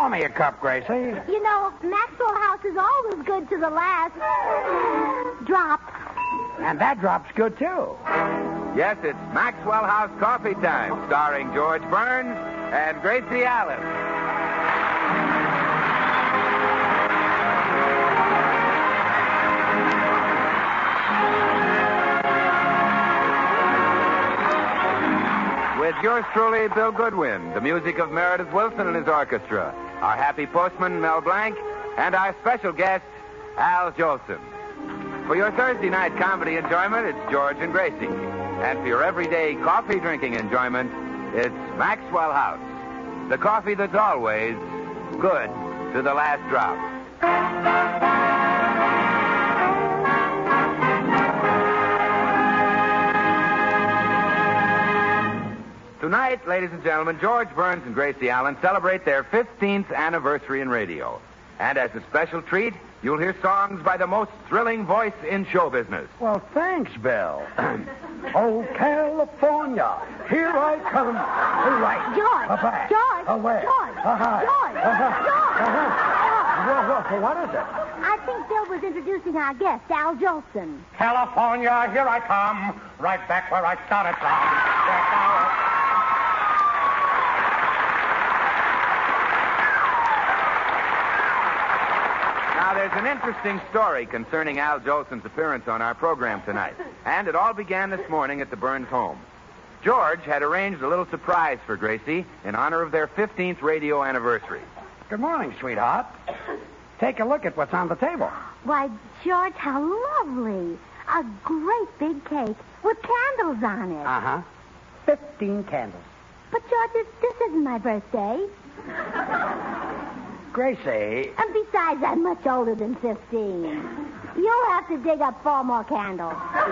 Pour me a cup, Gracie. You know, Maxwell House is always good to the last drop. And that drop's good, too. Yes, it's Maxwell House Coffee Time, starring George Burns and Gracie Allen. With yours truly, Bill Goodwin, the music of Meredith Wilson and his orchestra, our happy postman, Mel Blanc, and our special guest, Al Jolson. For your Thursday night comedy enjoyment, it's George and Gracie. And for your everyday coffee drinking enjoyment, it's Maxwell House, the coffee that's always good to the last drop. Tonight, ladies and gentlemen, George Burns and Gracie Allen celebrate their 15th anniversary in radio. And as a special treat, you'll hear songs by the most thrilling voice in show business. Well, thanks, Bill. Oh, California, here I come. All right. George. Back. George. Away. George. George. George. What is it? I think Bill was introducing our guest, Al Jolson. California, here I come. Right back where I started from. Now, there's an interesting story concerning Al Jolson's appearance on our program tonight. And it all began this morning at the Burns home. George had arranged a little surprise for Gracie in honor of their 15th radio anniversary. Good morning, sweetheart. Take a look at what's on the table. Why, George, how lovely. A great big cake with candles on it. Uh-huh. 15 candles. But, George, this isn't my birthday. Gracie. And besides, I'm much older than 15. You'll have to dig up 4 more candles.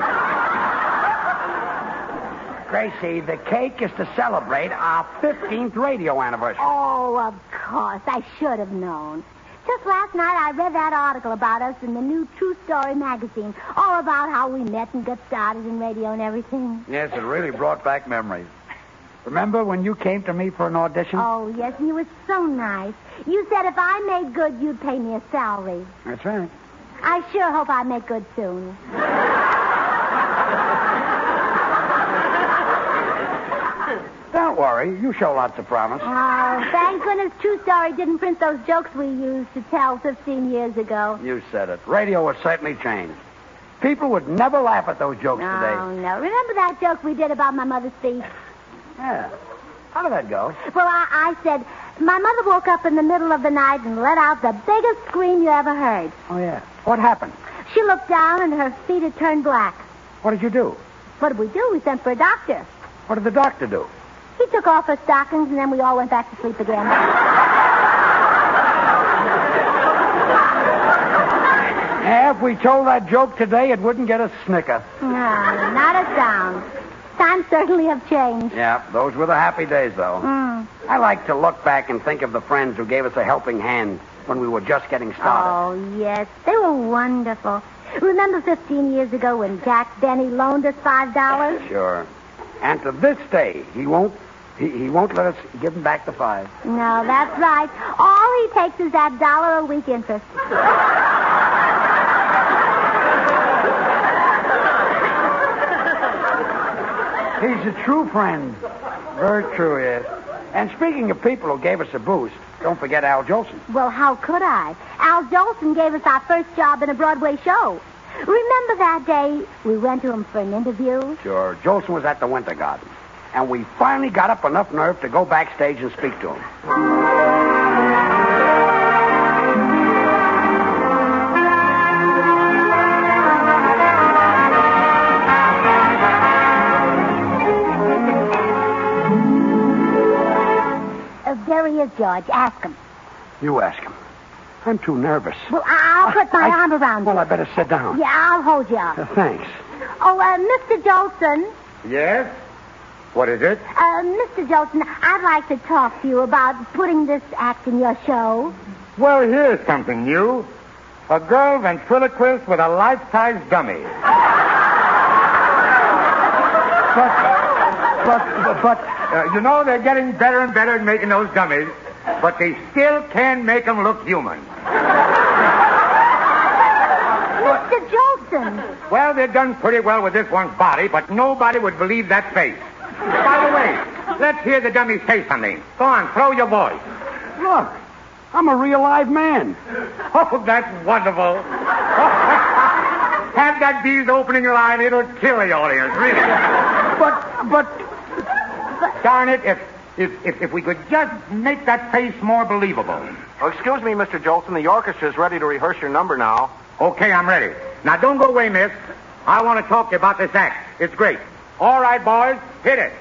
Gracie, the cake is to celebrate our 15th radio anniversary. Oh, of course. I should have known. Just last night, I read that article about us in the new True Story magazine, all about how we met and got started in radio and everything. Yes, it really brought back memories. Remember when you came to me for an audition? Oh, yes, and you were so nice. You said if I made good, you'd pay me a salary. That's right. I sure hope I make good soon. Don't worry. You show lots of promise. Oh, thank goodness True Story didn't print those jokes we used to tell 15 years ago. You said it. Radio has certainly changed. People would never laugh at those jokes today. Oh, no. Remember that joke we did about my mother's feet? Yeah. How did that go? Well, I said, my mother woke up in the middle of the night and let out the biggest scream you ever heard. Oh, yeah. What happened? She looked down and her feet had turned black. What did you do? What did we do? We sent for a doctor. What did the doctor do? He took off her stockings and then we all went back to sleep again. If we told that joke today, it wouldn't get a snicker. No, not a sound. Times certainly have changed. Yeah, those were the happy days, though. Mm. I like to look back and think of the friends who gave us a helping hand when we were just getting started. Oh, yes. They were wonderful. Remember 15 years ago when Jack Benny loaned us $5? Sure. And to this day, he won't let us give him back the $5. No, that's right. All he takes is that $1 a week interest. He's a true friend. Very true, yes. And speaking of people who gave us a boost, don't forget Al Jolson. Well, how could I? Al Jolson gave us our first job in a Broadway show. Remember that day we went to him for an interview? Sure. Jolson was at the Winter Garden. And we finally got up enough nerve to go backstage and speak to him. There he is, George. Ask him. You ask him. I'm too nervous. Well, I'll put my arm around you. Well, I better sit down. Yeah, I'll hold you up. Thanks. Oh, Mr. Jolson. Yes? What is it? Mr. Jolson, I'd like to talk to you about putting this act in your show. Well, here's something new. A girl ventriloquist with a life-size dummy. But, you know, they're getting better and better at making those dummies. but they still can't make them look human. Mr. Jolson. Well, they've done pretty well with this one's body, but nobody would believe that face. By the way, let's hear the dummy say something. Go on, throw your voice. Look, I'm a real live man. Oh, that's wonderful. Have that bee's opening line. It'll kill the audience, really. But... Darn it, if we could just make that face more believable. Oh, excuse me, Mr. Jolson. The orchestra's ready to rehearse your number now. Okay, I'm ready. Now, don't go away, miss. I want to talk to you about this act. It's great. All right, boys, hit it.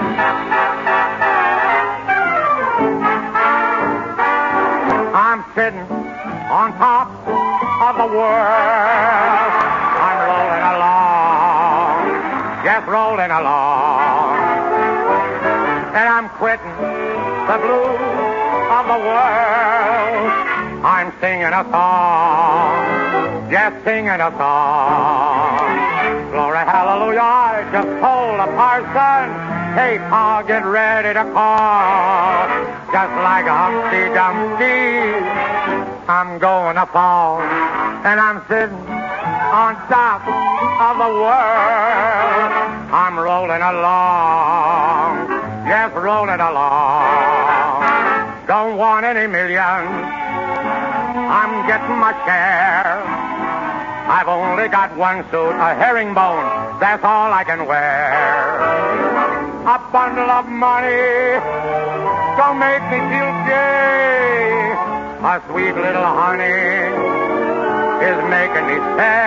I'm sitting on top of the world. I'm rolling along, just rolling along. And I'm quitting the blues of the world. I'm singing a song, just singing a song. Glory, hallelujah, I just told a parson, hey, Pa, get ready to call. Just like Humpty Dumpty, I'm going to fall. And I'm sitting on top of the world. I'm rolling along, just rolling along. Don't want any millions, I'm getting my share. I've only got one suit, a herringbone, that's all I can wear. A bundle of money don't make me feel gay. A sweet little honey is making me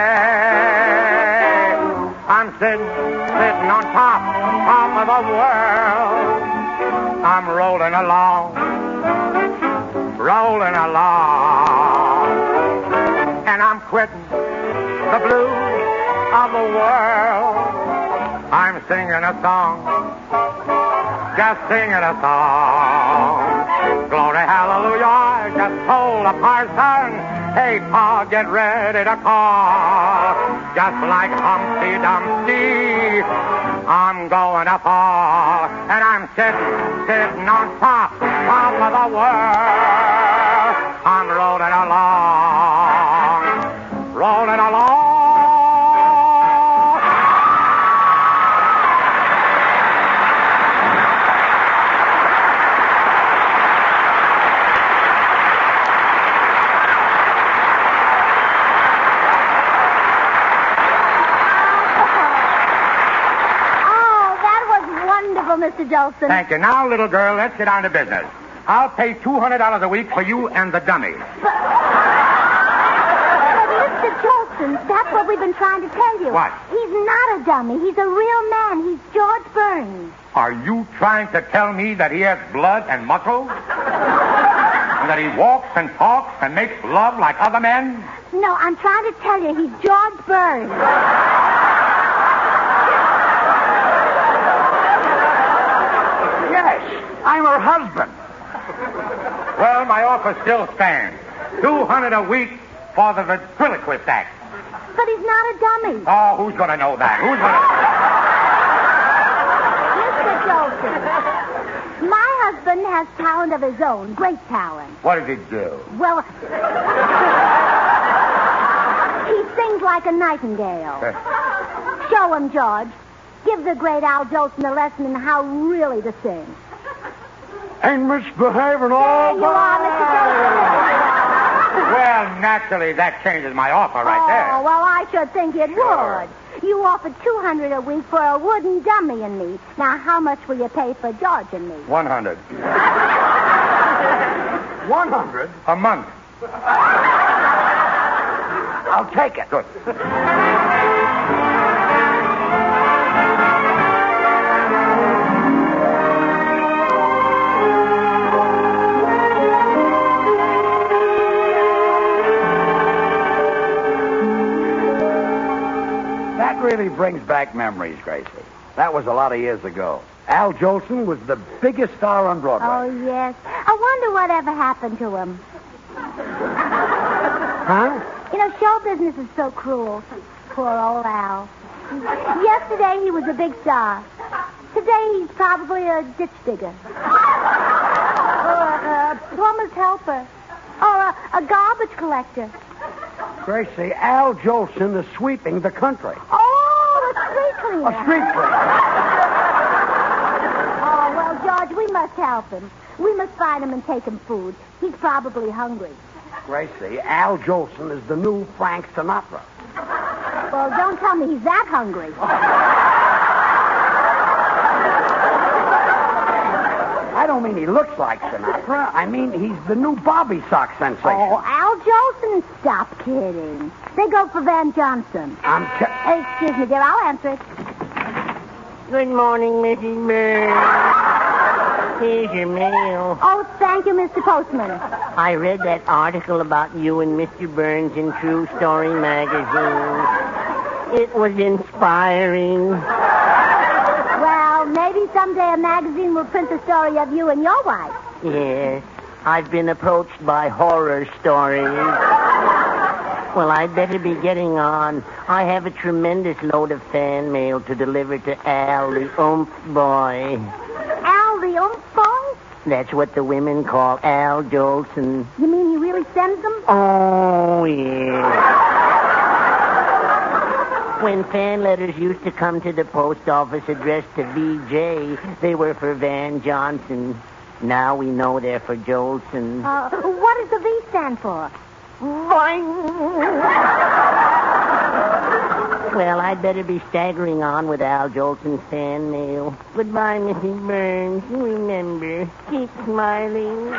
sad. I'm sitting on top of the world. I'm rolling along, rolling along. And I'm quitting the blues of the world. I'm singing a song, just singing a song. Glory, hallelujah, I just told a parson, hey, Pa, get ready to call. Just like Humpty Dumpty, I'm going to fall. And I'm sitting on top of the world. I'm rolling along, rolling along. Mr. Jolson. Thank you. Now, little girl, let's get on to business. I'll pay $200 a week for you and the dummy. But Mr. Jolson, that's what we've been trying to tell you. What? He's not a dummy. He's a real man. He's George Burns. Are you trying to tell me that he has blood and muscle? And that he walks and talks and makes love like other men? No, I'm trying to tell you he's George Burns. I'm her husband. Well, my offer still stands. $200 a week for the ventriloquist act. But he's not a dummy. Oh, who's going to know that? Who's going to... Mr. Jolson, my husband has talent of his own, great talent. What does he do? Well, he sings like a nightingale. Show him, George. Give the great Al Jolson a lesson in how really to sing. Ain't misbehaving all There you are, Mr. Jolson. Well, naturally, that changes my offer right there. Oh, well, I should think it Sure. would. You offered $200 a week for a wooden dummy and me. Now, how much will you pay for George and me? 100. 100? A month. I'll take it. Good. That really brings back memories, Gracie. That was a lot of years ago. Al Jolson was the biggest star on Broadway. Oh, yes. I wonder whatever happened to him. Huh? You know, show business is so cruel. Poor old Al. Yesterday he was a big star. Today he's probably a ditch digger. A plumber's helper. Or a garbage collector. Gracie, Al Jolson is sweeping the country. Oh, a street cleaner. A street cleaner. Oh, well, George, we must help him. We must find him and take him food. He's probably hungry. Gracie, Al Jolson is the new Frank Sinatra. Well, don't tell me he's that hungry. I don't mean he looks like Sinatra. I mean he's the new Bobby sock sensation. Oh, Al Jolson, stop kidding. They go for Van Johnson. Excuse me, dear, I'll answer it. Good morning, Mrs. Burns. Here's your mail. Oh, thank you, Mr. Postman. I read that article about you and Mr. Burns in True Story magazine. It was inspiring. Well, maybe someday a magazine will print the story of you and your wife. Yes, I've been approached by horror stories. Well, I'd better be getting on. I have a tremendous load of fan mail to deliver to Al, the oomph boy. Al, the oomph boy? That's what the women call Al Jolson. You mean he really sends them? Oh, yeah. When fan letters used to come to the post office addressed to VJ, they were for Van Johnson. Now we know they're for Jolson. What does the V stand for? Well, I'd better be staggering on with Al Jolson's fan mail. Goodbye, Mrs. Burns. Remember, keep smiling.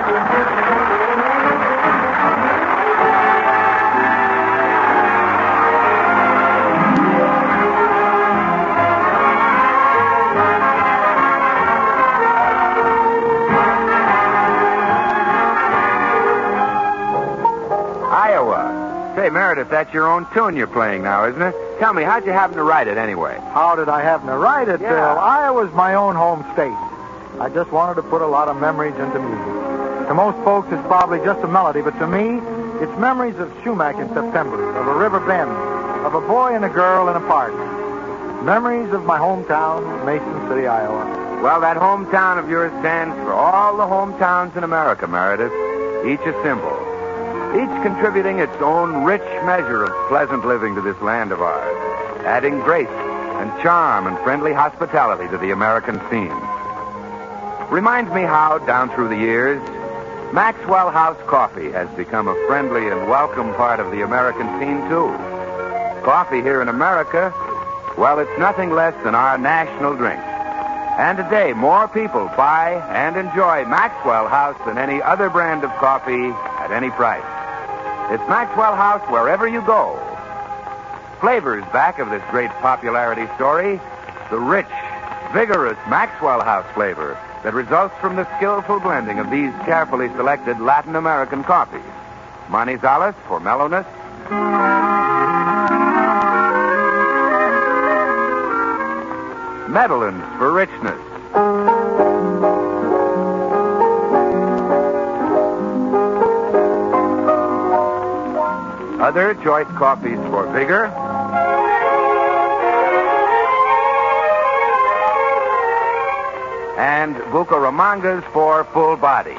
Say, Meredith, that's your own tune you're playing now, isn't it? Tell me, how'd you happen to write it anyway? How did I happen to write it, Yeah. Bill? Iowa's my own home state. I just wanted to put a lot of memories into music. To most folks, it's probably just a melody, but to me, it's memories of Shumack in September, of a river bend, of a boy and a girl in a park. Memories of my hometown, Mason City, Iowa. Well, that hometown of yours stands for all the hometowns in America, Meredith. Each a symbol. Each contributing its own rich measure of pleasant living to this land of ours, adding grace and charm and friendly hospitality to the American scene. Reminds me how, down through the years, Maxwell House Coffee has become a friendly and welcome part of the American scene, too. Coffee here in America, well, it's nothing less than our national drink. And today, more people buy and enjoy Maxwell House than any other brand of coffee at any price. It's Maxwell House wherever you go. Flavors back of this great popularity story, the rich, vigorous Maxwell House flavor that results from the skillful blending of these carefully selected Latin American coffees. Manizales for mellowness. Medellins for richness. Other choice coffees for vigor. And Bucaramangas for full body.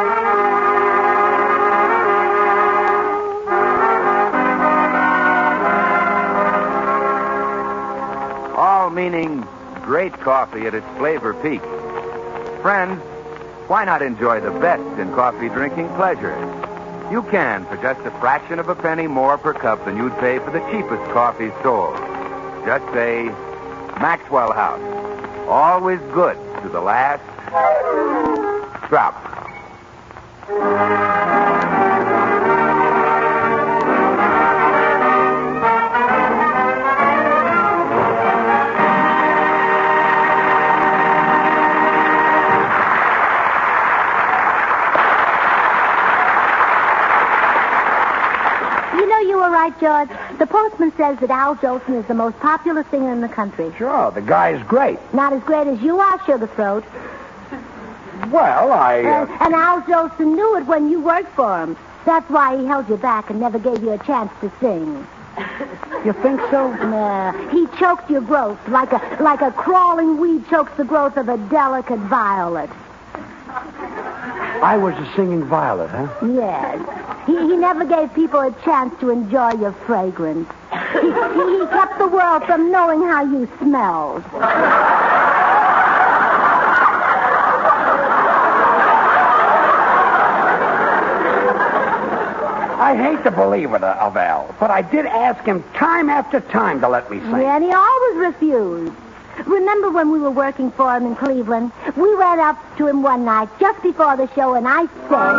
All meaning great coffee at its flavor peak. Friends, why not enjoy the best in coffee drinking pleasures? You can for just a fraction of a penny more per cup than you'd pay for the cheapest coffee sold. Just say, Maxwell House. Always good to the last drop. Right, George. The postman says that Al Jolson is the most popular singer in the country. Sure, the guy's great. Not as great as you are, Sugar Throat. Well, And Al Jolson knew it when you worked for him. That's why he held you back and never gave you a chance to sing. You think so? Nah, he choked your growth like a crawling weed chokes the growth of a delicate violet. I was a singing violet, huh? Yes. He never gave people a chance to enjoy your fragrance. He kept the world from knowing how you smelled. I hate to believe it of Al, but I did ask him time after time to let me sing. Yeah, and he always refused. Remember when we were working for him in Cleveland? We went up to him one night just before the show, and I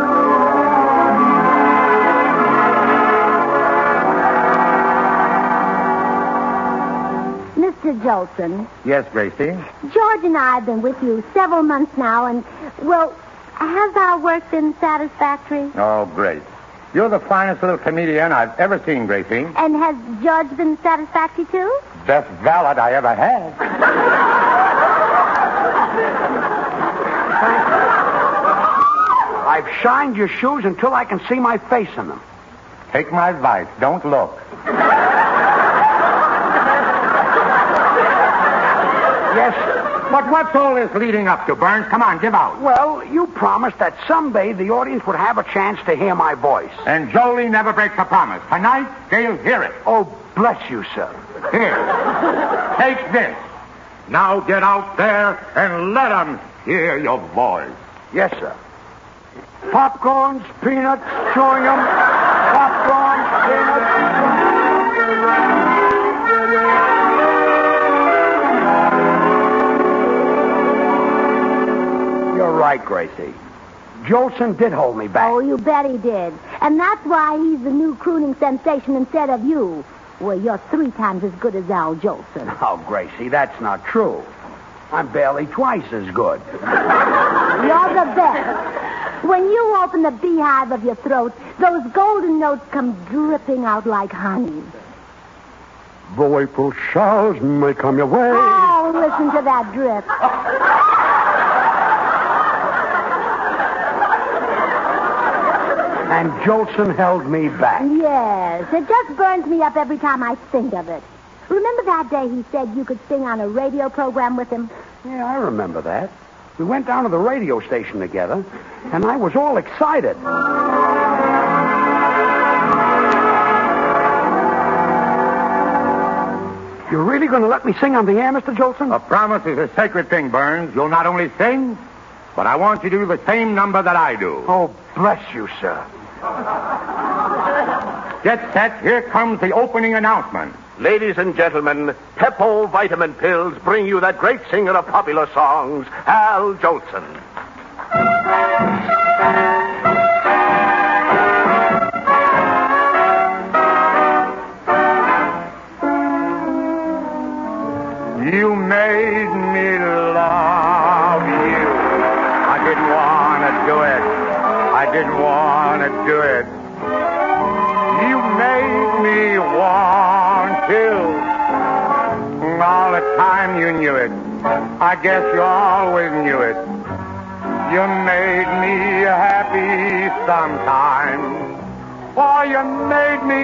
said, Mr. Jolson. Yes, Gracie? George and I have been with you several months now, and, well, has our work been satisfactory? Oh, great. You're the finest little comedian I've ever seen, Gracie. And has George been satisfactory, too? Best valet I ever had. I've shined your shoes until I can see my face in them. Take my advice. Don't look. Yes, sir. But what's all this leading up to, Burns? Come on, give out. Well, you promised that someday the audience would have a chance to hear my voice. And Jolie never breaks a promise. Tonight, they'll hear it. Oh, bless you, sir. Here. Take this. Now get out there and let them hear your voice. Yes, sir. Popcorns, peanuts, chewing them. Popcorns, peanuts. You're right, Gracie. Jolson did hold me back. Oh, you bet he did. And that's why he's the new crooning sensation instead of you. Well, you're 3 times as good as Al Jolson. Oh, Gracie, that's not true. I'm barely twice as good. You're the best. When you open the beehive of your throat, those golden notes come dripping out like honey. The April showers may come your way. Oh, listen to that drip. And Jolson held me back. Yes, it just burns me up every time I think of it. Remember that day he said you could sing on a radio program with him? Yeah, I remember that. We went down to the radio station together, and I was all excited. You're really going to let me sing on the air, Mr. Jolson? A promise is a sacred thing, Burns. You'll not only sing, but I want you to do the same number that I do. Oh, bless you, sir. Get set. Here comes the opening announcement. Ladies and gentlemen, Peppo Vitamin Pills bring you that great singer of popular songs, Al Jolson. You made me love you. I didn't want to do it. I didn't want to do it. You made me want to. All the time you knew it. I guess you always knew it. You made me happy sometimes. Oh, you made me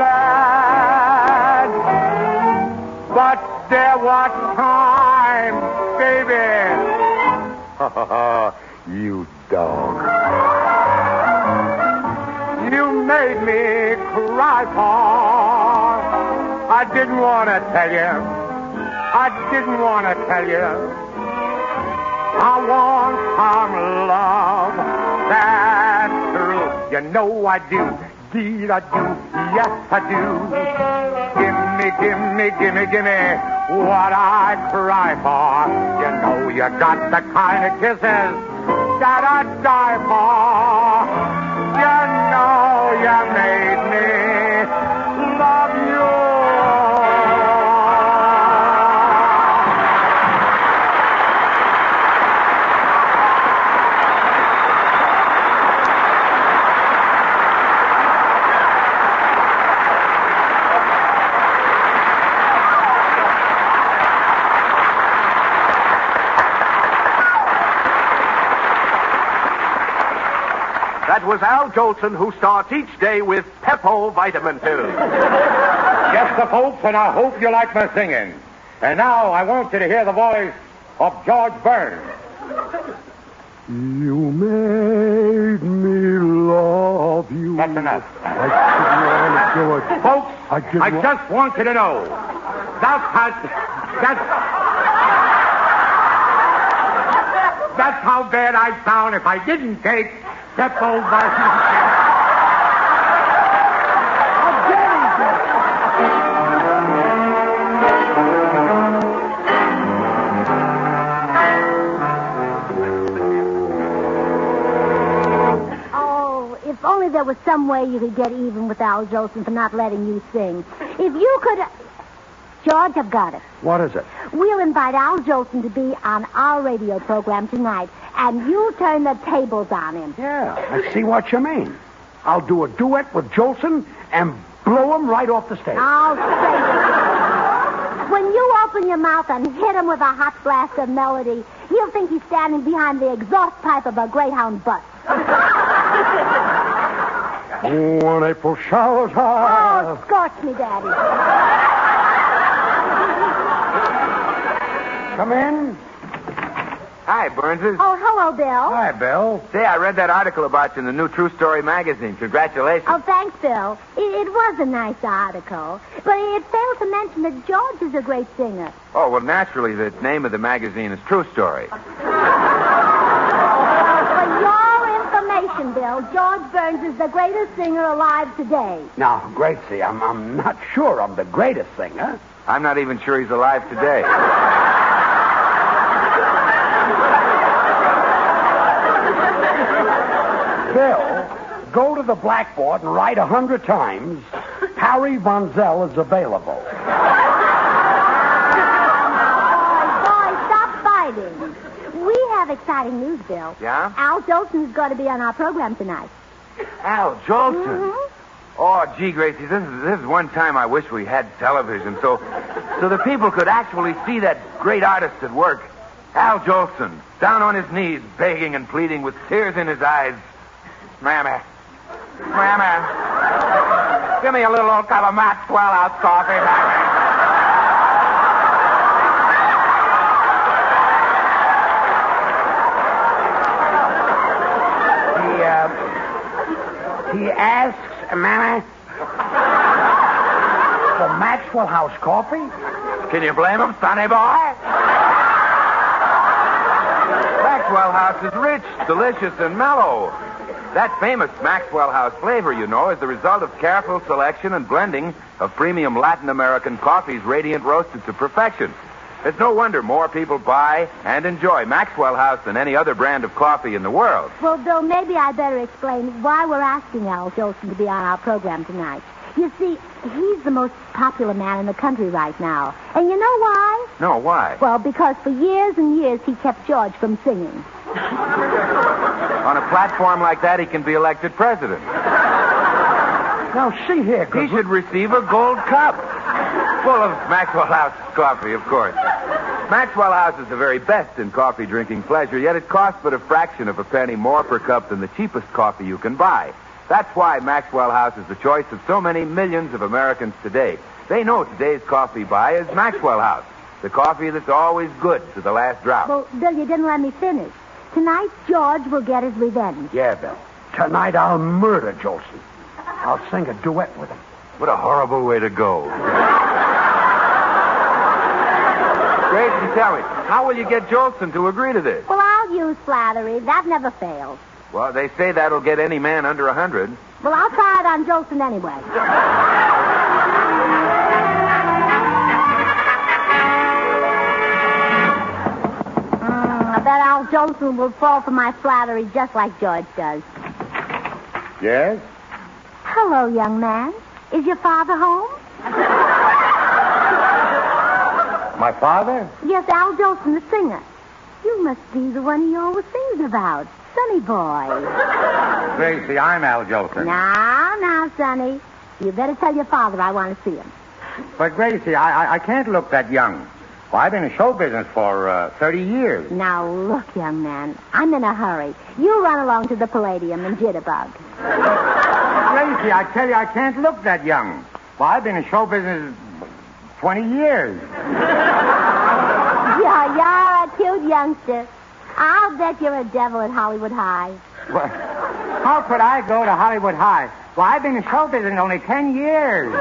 glad. But there was time, baby. You dog. You made me cry for. I didn't want to tell you. I didn't want to tell you. I want some love. That's true. You know I do. Deed I do. Yes, I do. Gimme what I cry for. You know you got the kind of kisses that I die for. You know you made me love you. That was Al Jolson, who starts each day with Peppo Vitamin Pills. Yes, the folks, and I hope you like my singing. And now I want you to hear the voice of George Burns. You made me love you. That's enough. I didn't want to do it. Folks, I I just want you to know. That's how bad I'd sound if I didn't take Peppo Vitamin. If only there was some way you could get even with Al Jolson for not letting you sing. If you could... George, I've got it. What is it? We'll invite Al Jolson to be on our radio program tonight, and you turn the tables on him. Yeah, I see what you mean. I'll do a duet with Jolson and blow him right off the stage. I'll say it. When you open your mouth and hit him with a hot blast of melody, he'll think he's standing behind the exhaust pipe of a Greyhound bus. When April showers high. Oh, scorch me, Daddy. Come in. Hi, Burnses. Oh, hello, Bill. Hi, Bill. Say, I read that article about you in the new True Story magazine. Congratulations. Oh, thanks, Bill. It was a nice article, but it failed to mention that George is a great singer. Oh, well, naturally, the name of the magazine is True Story. For your information, Bill, George Burns is the greatest singer alive today. Now, Gracie, I'm not sure I'm the greatest singer. I'm not even sure he's alive today. Bill, go to the blackboard and write 100 times, Harry Von Zell is available. Boy, stop fighting. We have exciting news, Bill. Yeah? Al Jolson's going to be on our program tonight. Al Jolson. Mm-hmm. Oh, gee, Gracie, this is one time I wish we had television so the people could actually see that great artist at work. Al Jolson, down on his knees, begging and pleading with tears in his eyes. Mammy, give me a little old cup of Maxwell House coffee, Mammy. He asks, Mammy, for Maxwell House coffee? Can you blame him, sonny boy? Maxwell House is rich, delicious, and mellow. That famous Maxwell House flavor, you know, is the result of careful selection and blending of premium Latin American coffees radiant roasted to perfection. It's no wonder more people buy and enjoy Maxwell House than any other brand of coffee in the world. Well, Bill, maybe I better explain why we're asking Al Jolson to be on our program tonight. You see, he's the most popular man in the country right now. And you know why? No, why? Well, because for years and years he kept George from singing. On a platform like that, he can be elected president. Now, see here, He should receive a gold cup. Full of Maxwell House coffee, of course. Maxwell House is the very best in coffee drinking pleasure, yet it costs but a fraction of a penny more per cup than the cheapest coffee you can buy. That's why Maxwell House is the choice of so many millions of Americans today. They know today's coffee buy is Maxwell House, the coffee that's always good to the last drop. Well, Bill, you didn't let me finish. Tonight, George will get his revenge. Yeah, Bill. Tonight I'll murder Jolson. I'll sing a duet with him. What a horrible way to go. Gracie, tell me, how will you get Jolson to agree to this? Well, I'll use flattery. That never fails. Well, they say that'll get any man under 100. Well, I'll try it on Jolson anyway. I bet Al Jolson will fall for my flattery just like George does. Yes? Hello, young man. Is your father home? My father? Yes, Al Jolson, the singer. You must be the one he always sings about. Sonny boy. Gracie, I'm Al Jolson. Now, Sonny. You better tell your father I want to see him. But, Gracie, I can't look that young. Well, I've been in show business for 30 years. Now, look, young man. I'm in a hurry. You run along to the Palladium and jitterbug. Gracie, I tell you, I can't look that young. Well, I've been in show business 20 years. You're a cute youngster. I'll bet you're a devil at Hollywood High. Well, how could I go to Hollywood High? Well, I've been in show business only 10 years.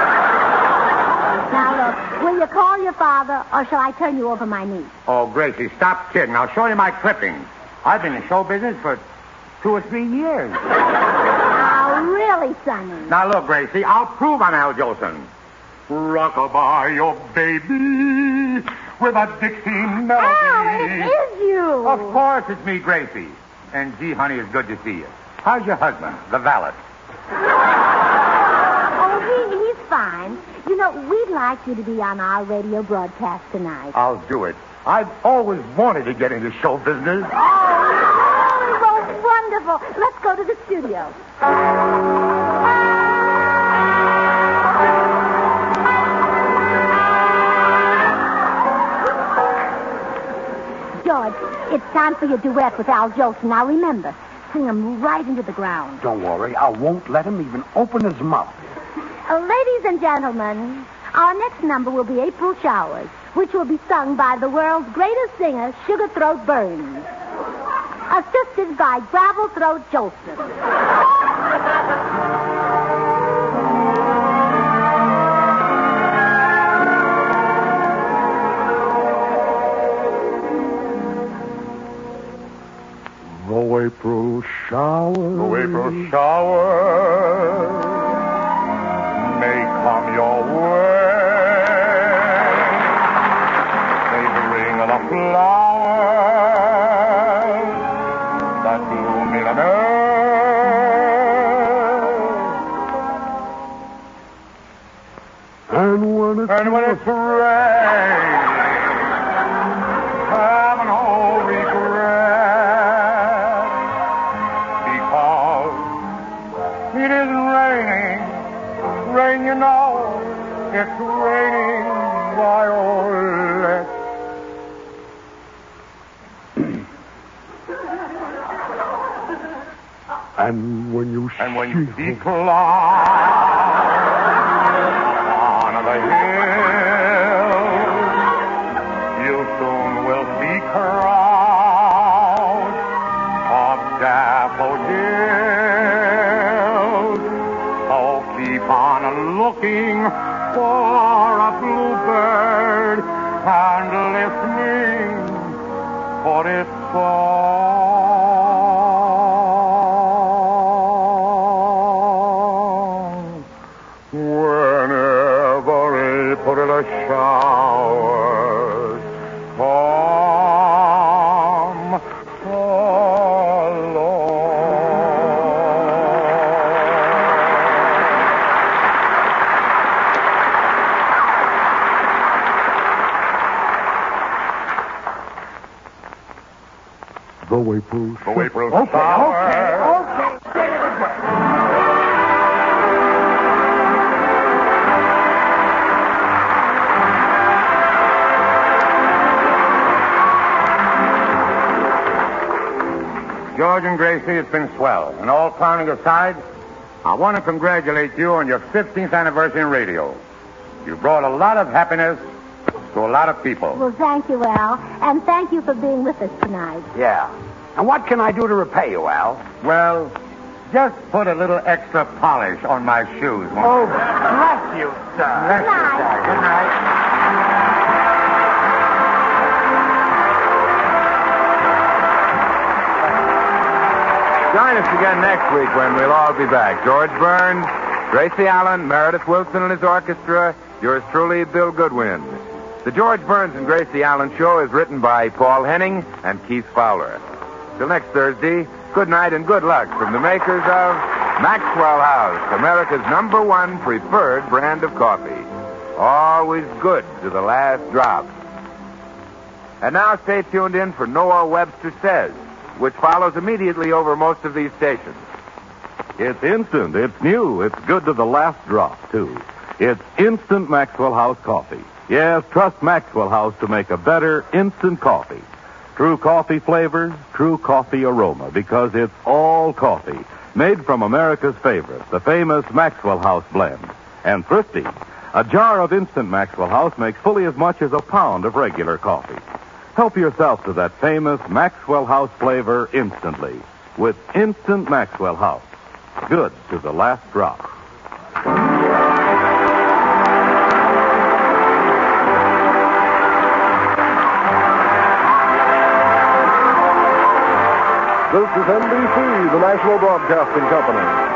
Now, look, will you call your father, or shall I turn you over my niece? Oh, Gracie, stop kidding. I'll show you my clippings. I've been in show business for 2 or 3 years. Oh, really, Sonny? Now, look, Gracie, I'll prove I'm Al Jolson. Rock-a-bye your baby with a Dixie melody. Oh, it is you. Of course it's me, Gracie. And, gee, honey, it's good to see you. How's your husband, the valet? Oh, he's fine. You know, we'd like you to be on our radio broadcast tonight. I'll do it. I've always wanted to get into show business. Oh, wonderful. Let's go to the studio. George, it's time for your duet with Al Jolson. Now, remember, sing him right into the ground. Don't worry. I won't let him even open his mouth. Ladies and gentlemen, our next number will be April Showers, which will be sung by the world's greatest singer, Sugar Throat Burns, assisted by Gravel Throat Jolson. The April showers. The April showers may come your way. Savoring of the flowers that bloom in an earth. And when it's raining, have no regret, because it isn't raining. Rain, you know, it's raining violets. And when you see clouds on the hill, you soon will see crowds of daffodils. So keep on looking for a bluebird and listening for its song. Whenever April showers come along. The April showers. George and Gracie, it's been swell. And all clowning aside, I want to congratulate you on your 15th anniversary in radio. You brought a lot of happiness to a lot of people. Well, thank you, Al, and thank you for being with us tonight. Yeah. And what can I do to repay you, Al? Well, just put a little extra polish on my shoes. Oh, bless you, sir. Bless you, sir. Good night. Join us again next week when we'll all be back. George Burns, Gracie Allen, Meredith Wilson and his orchestra, yours truly, Bill Goodwin. The George Burns and Gracie Allen Show is written by Paul Henning and Keith Fowler. Till next Thursday, good night and good luck from the makers of Maxwell House, America's #1 preferred brand of coffee. Always good to the last drop. And now stay tuned in for Noah Webster Says, which follows immediately over most of these stations. It's instant. It's new. It's good to the last drop, too. It's instant Maxwell House coffee. Yes, trust Maxwell House to make a better instant coffee. True coffee flavors, true coffee aroma, because it's all coffee, made from America's favorite, the famous Maxwell House blend. And thrifty. A jar of instant Maxwell House makes fully as much as a pound of regular coffee. Help yourself to that famous Maxwell House flavor instantly with Instant Maxwell House. Good to the last drop. This is NBC, the National Broadcasting Company.